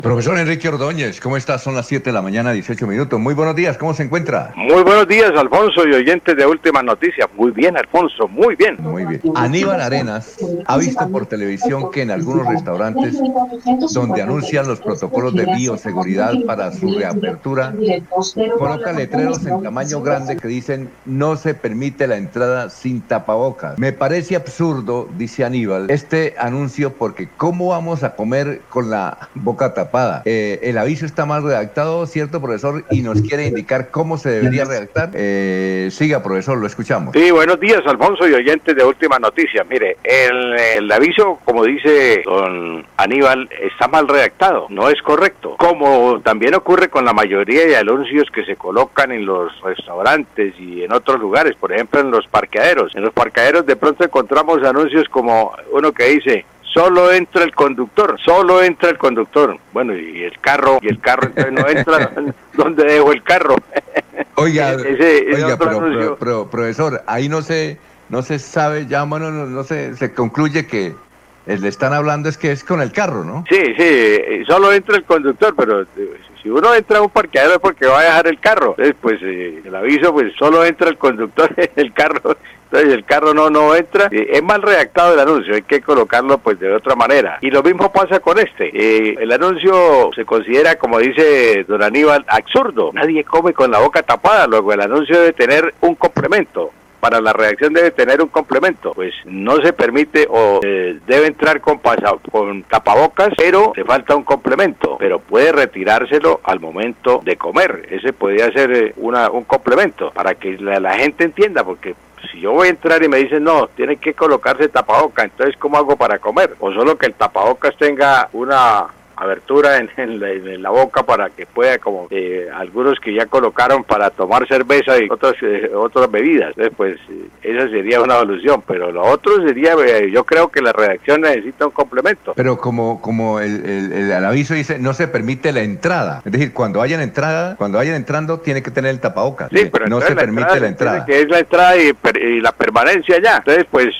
Profesor Enrique Ordóñez, ¿cómo está? Son las 7 de la mañana, 18 minutos. Muy buenos días, ¿cómo se encuentra? Muy buenos días, Alfonso, y oyentes de Últimas Noticias. Muy bien, Alfonso, muy bien. Muy bien. Aníbal Arenas ha visto por televisión que en algunos restaurantes donde anuncian los protocolos de bioseguridad para su reapertura, coloca letreros en tamaño grande que dicen no se permite la entrada sin tapabocas. Me parece absurdo, dice Aníbal, este anuncio porque ¿cómo vamos a comer con la boca tapada? El aviso está mal redactado, ¿cierto, profesor? Y nos quiere indicar cómo se debería redactar. Siga, profesor, lo escuchamos. Sí, buenos días, Alfonso, y oyentes de Últimas Noticias. Mire, el aviso, como dice don Aníbal, está mal redactado, no es correcto. Como también ocurre con la mayoría de anuncios que se colocan en los restaurantes y en otros lugares, por ejemplo, en los parqueaderos. En los parqueaderos de pronto encontramos anuncios como uno que dice: solo entra el conductor, solo entra el conductor. Bueno, y el carro entonces no entra. ¿Dónde dejo el carro? Oiga, pero profesor, ahí no se sabe, ya bueno, no se concluye que le están hablando es que es con el carro, ¿no? Sí, solo entra el conductor, pero si uno entra a un parqueadero es porque va a dejar el carro. Entonces, pues el aviso, pues solo entra el conductor en el carro. Entonces el carro no entra. Es mal redactado el anuncio, hay que colocarlo pues de otra manera. Y lo mismo pasa con este. El anuncio se considera, como dice don Aníbal, absurdo. Nadie come con la boca tapada, luego el anuncio debe tener un complemento. Para la redacción debe tener un complemento, pues no se permite o debe entrar con tapabocas, pero le falta un complemento, pero puede retirárselo al momento de comer. Ese podría ser un complemento para que la gente entienda, porque si yo voy a entrar y me dicen no, tiene que colocarse tapabocas, entonces ¿cómo hago para comer? O solo que el tapabocas tenga una abertura en la boca para que pueda, como algunos que ya colocaron para tomar cerveza y otras bebidas. Entonces, pues esa sería una solución, pero lo otro sería, yo creo que la redacción necesita un complemento. Pero como el aviso dice, no se permite la entrada, es decir, cuando vayan entrando tiene que tener el tapabocas. Sí, pero no se permite la entrada. Que es la entrada y la permanencia ya. Entonces, pues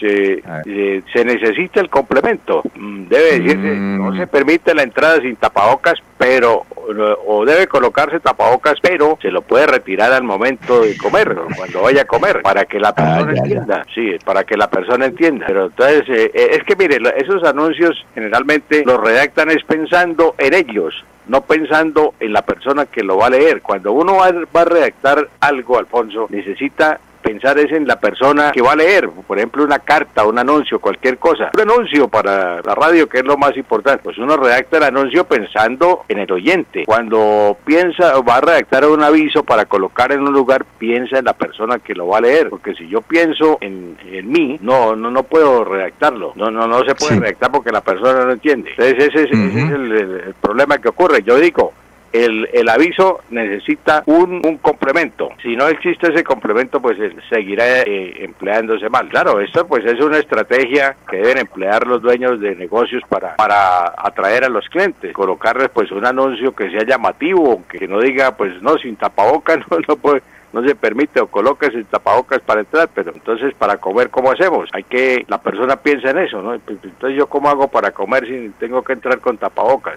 se necesita el complemento. Debe decirse, no se permite la entrada sin tapabocas, pero o debe colocarse tapabocas, pero se lo puede retirar al momento de comer, cuando vaya a comer, para que la persona entienda. Sí, para que la persona entienda. Pero entonces, es que mire, esos anuncios generalmente los redactan es pensando en ellos, no pensando en la persona que lo va a leer. Cuando uno va a redactar algo, Alfonso, necesita pensar es en la persona que va a leer, por ejemplo una carta, un anuncio, cualquier cosa, un anuncio para la radio, que es lo más importante. Pues uno redacta el anuncio pensando en el oyente. Cuando va a redactar un aviso para colocar en un lugar, piensa en la persona que lo va a leer, porque si yo pienso en mí, no puedo redactarlo, no se puede redactar porque la persona no entiende. Entonces ese es el problema que ocurre. Yo digo, el aviso necesita un complemento. Si no existe ese complemento, pues seguirá empleándose mal. Claro, esto pues es una estrategia que deben emplear los dueños de negocios para atraer a los clientes. Colocarles pues un anuncio que sea llamativo, que no diga pues no, sin tapabocas no se permite, o coloques sin tapabocas para entrar, pero entonces para comer, ¿cómo hacemos? La persona piensa en eso, ¿no? Entonces yo ¿cómo hago para comer si tengo que entrar con tapabocas?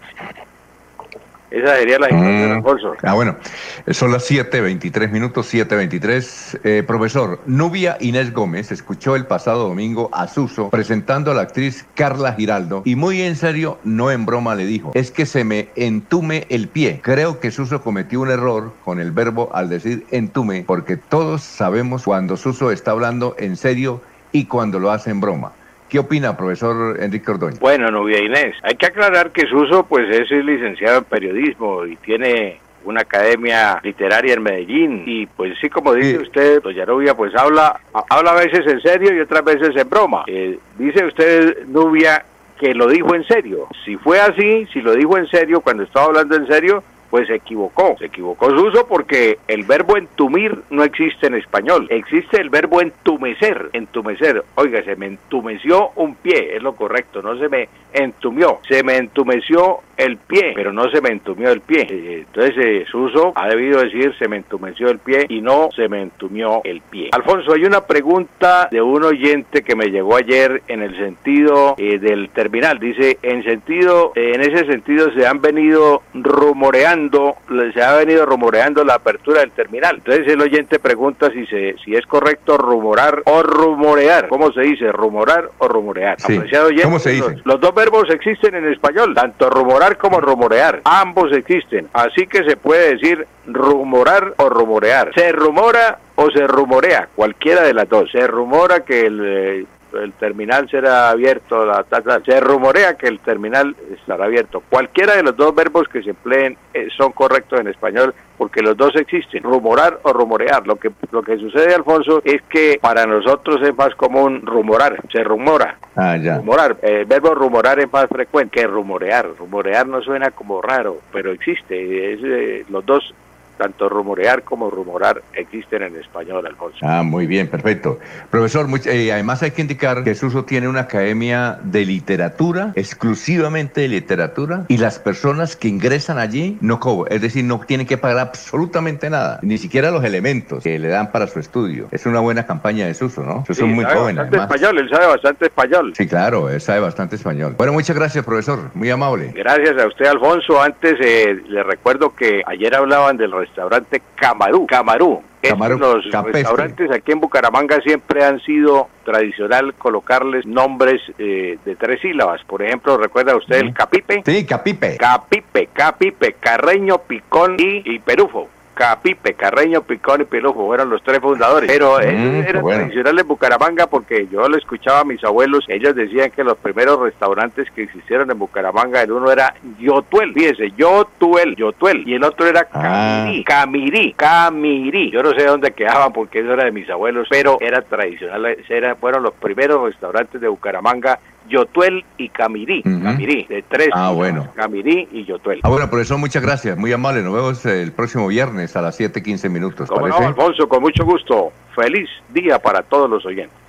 Esa sería la situación, Alfonso. Bueno, son las 7:23 minutos, 7:23. Profesor, Nubia Inés Gómez escuchó el pasado domingo a Suso presentando a la actriz Carla Giraldo y muy en serio, no en broma, le dijo: es que se me entume el pie. Creo que Suso cometió un error con el verbo al decir entume, porque todos sabemos cuando Suso está hablando en serio y cuando lo hace en broma. ¿Qué opina, profesor Enrique Ordóñez? Bueno, Nubia Inés, hay que aclarar que Suso pues es licenciado en periodismo y tiene una academia literaria en Medellín, y pues sí, como dice usted, doña Nubia, pues habla a veces en serio y otras veces en broma. Dice usted, Nubia, que lo dijo en serio. Si fue así, si lo dijo en serio, cuando estaba hablando en serio, pues se equivocó Suso, porque el verbo entumir no existe en español, existe el verbo entumecer, oiga, se me entumeció un pie, es lo correcto, no se me entumió, se me entumeció el pie, pero no se me entumió el pie. Entonces Suso ha debido decir se me entumeció el pie y no se me entumió el pie. Alfonso, hay una pregunta de un oyente que me llegó ayer en el sentido del terminal. Dice, en ese sentido se ha venido rumoreando la apertura del terminal. Entonces el oyente pregunta si es correcto rumorar o rumorear. ¿Cómo se dice? ¿Rumorar o rumorear? Sí. Apreciado oyente, ¿Cómo se dice? Los dos verbos existen en español, tanto rumorar como rumorear. Ambos existen. Así que se puede decir rumorar o rumorear. Se rumora o se rumorea, cualquiera de las dos. Se rumora que el terminal será abierto, se rumorea que el terminal estará abierto. Cualquiera de los dos verbos que se empleen son correctos en español, porque los dos existen, rumorar o rumorear. Lo que sucede, Alfonso, es que para nosotros es más común rumorar, se rumora. Ya. Rumorar, el verbo rumorar es más frecuente que rumorear. Rumorear no suena como raro, pero existe, los dos, tanto rumorear como rumorar, existen en español, Alfonso. Muy bien, perfecto. Profesor, además hay que indicar que Suso tiene una academia de literatura, exclusivamente de literatura, y las personas que ingresan allí no cobran, es decir, no tienen que pagar absolutamente nada, ni siquiera los elementos que le dan para su estudio. Es una buena campaña de Suso, ¿no? Suso es muy joven, además. Él sabe bastante español. Sí, claro, él sabe bastante español. Bueno, muchas gracias, profesor, muy amable. Gracias a usted, Alfonso. Antes le recuerdo que ayer hablaban del restaurante Camarú. Los restaurantes aquí en Bucaramanga siempre han sido tradicional colocarles nombres de 3 sílabas. Por ejemplo, ¿recuerda usted el Capipe? Sí, Capipe, Carreño, Picón y Perufo. Capipe, Carreño, Picón y Pelufo fueron los 3 fundadores, pero era tradicional en Bucaramanga, porque yo lo escuchaba a mis abuelos. Ellos decían que los primeros restaurantes que existieron en Bucaramanga, el uno era Yotuel, fíjese, Yotuel, y el otro era Camirí. Yo no sé dónde quedaban, porque eso era de mis abuelos, pero era tradicional, fueron los primeros restaurantes de Bucaramanga, Yotuel y Camirí. Camirí, de 3. Bueno. Camirí y Yotuel. Bueno, profesor, muchas gracias, muy amable. Nos vemos el próximo viernes a las 7:15. ¿Cómo no, Alfonso? Con mucho gusto. Feliz día para todos los oyentes.